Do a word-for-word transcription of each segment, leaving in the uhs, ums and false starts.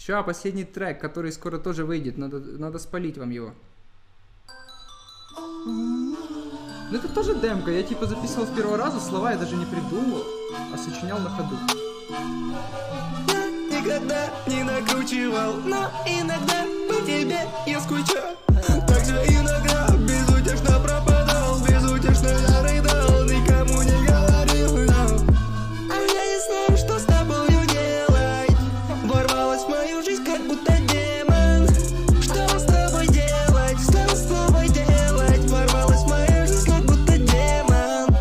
Ща, последний трек, который скоро тоже выйдет. Надо, надо спалить вам его. Ну это тоже демка. Я типа записывал с первого раза, слова я даже не придумал, а сочинял на ходу. Я никогда не накручивал, но иногда по тебе я скучаю. Также иногда безутешно пропадал, безутешно я рыдал, никому не говорил, но... А я не знаю, что с тобою делать. Ворвалась в мою жизнь, как будто демон. Что с тобой делать, что с тобой делать? Ворвалась в мою жизнь, как будто демон.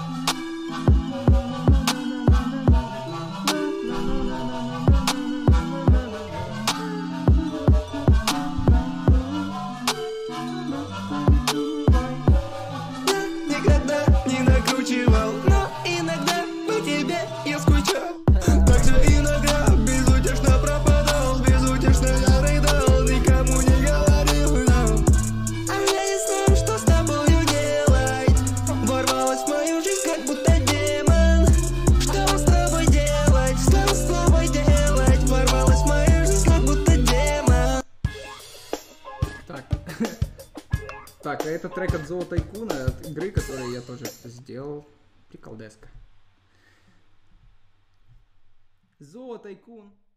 Никогда не накручивал, но иногда по тебе я скучаю. Также иногда безутешно пропадал, безутешно я рыдал, никому не говорил, но... А я не знаю, что с тобою делать. Ворвалась в мою жизнь, как будто демон. Что с тобой делать, что с тобой делать? Ворвалась в мою жизнь, как будто демон. Так. Так, а это трек от Зоо Тайкуна, от игры, которую я тоже сделал. Приколдеска. Зоо Тайкун.